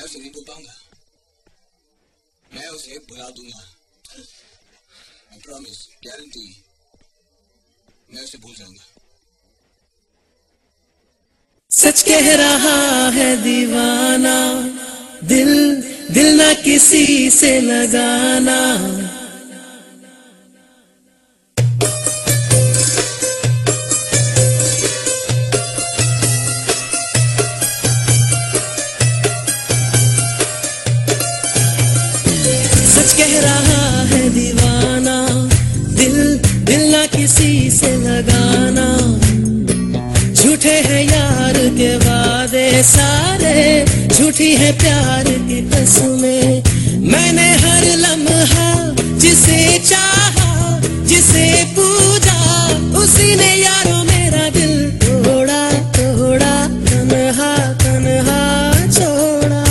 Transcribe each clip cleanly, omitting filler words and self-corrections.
मैं उसे नहीं भूल पाऊंगा। मैं उसे भुला दूंगा। I promise, guarantee, मैं उसे भूल जाऊंगा। सच कह रहा है दीवाना, दिल दिल ना किसी से लगाना। सच कह रहा है दीवाना, दिल दिल ना किसी से लगाना। झूठे हैं यार के वादे सारे, झूठी है प्यार की कसमें। मैंने हर लम्हा जिसे चाहा, जिसे पूजा, उसी ने यारों मेरा दिल तोड़ा तोड़ा, तन्हा तन्हा छोड़ा।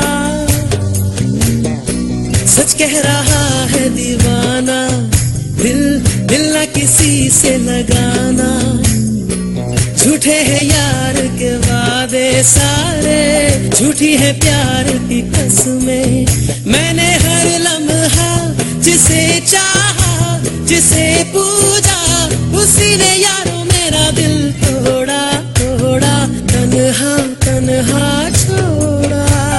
सच कह रहा है दीवाना, दिल दिल ना किसी से लगाना। झूठे हैं यार के वादे सारे, झूठी है प्यार की कसमें। मैंने हर लम्हा जिसे चाहा, जिसे पूजा, उसी ने यारों मेरा दिल तोड़ा तोड़ा, तन्हा तन्हा छोड़ा।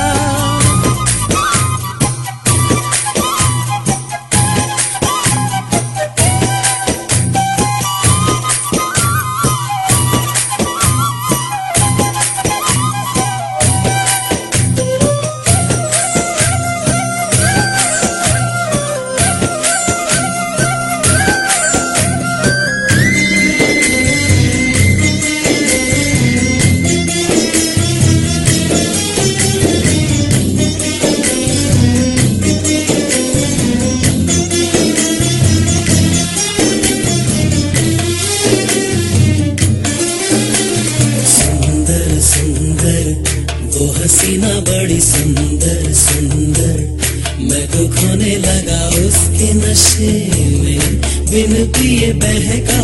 वो हसीना बड़ी सुंदर सुंदर, मैं तो खोने लगा उसके नशे में, बिन पिए बहका।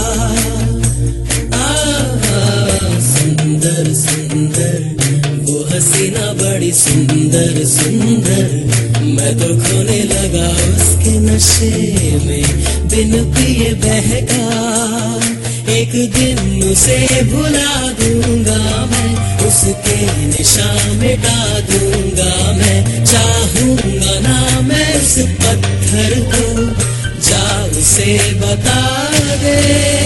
सुंदर सुंदर वो हसीना बड़ी सुंदर सुंदर, मैं तो खोने लगा उसके नशे में, बिन पिए बहका। एक दिन उसे भुला दूंगा मैं, उसके निशान मिटा दूंगा मैं। चाहूंगा ना मैं उस पत्थर को, जा उसे बता दे।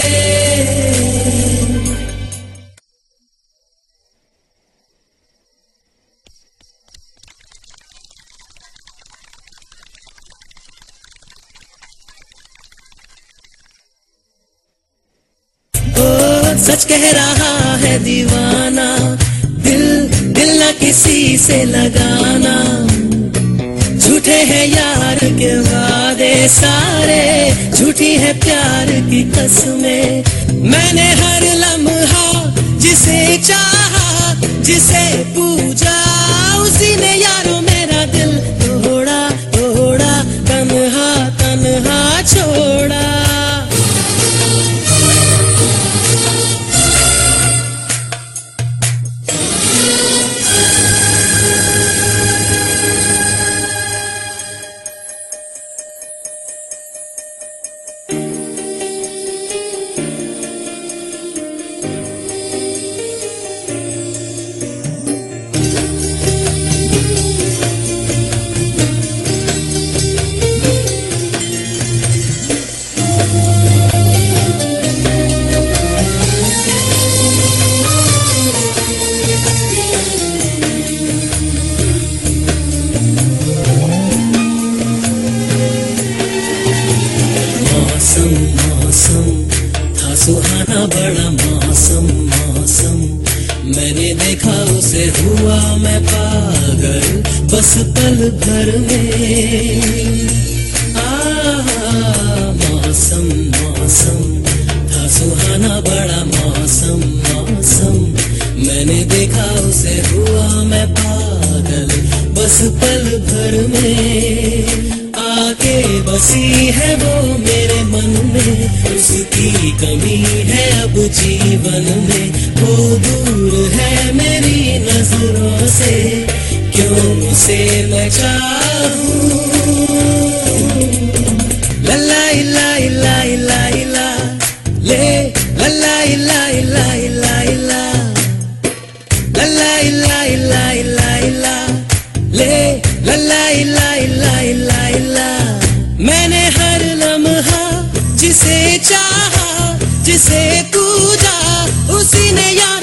सच कह रहा है दीवाना, दिल दिल ना किसी से लगाना। झूठे हैं यार के वादे सारे, झूठी है प्यार की कसमें। मैंने हर लम्हा जिसे चाहा, जिसे पूजा, उसी ने यारों मेरा दिल तोड़ा तोड़ा, तन्हा तन्हा छोड़ा। मौसम था सुहाना बड़ा मौसम मौसम, मैंने देखा उसे हुआ मैं पागल बस पल भर में। मौसम मौसम था सुहाना बड़ा मौसम मौसम, मैंने देखा उसे हुआ मैं पागल बस पल भर में। आके बसी है वो मेरे मन में, उसकी कमी है अब जीवन में। वो दूर है मेरी नजरों से, क्यों उसे मैं चाहूं। लल्ला इला इला इला इला ले, लल्ला इला इला इला इला, लल्ला इला इला इला इला ले, लल्ला इला इला इला इला। मैंने हर लम्हा जिसे चाहा, जिसे पूजा, उसी ने याद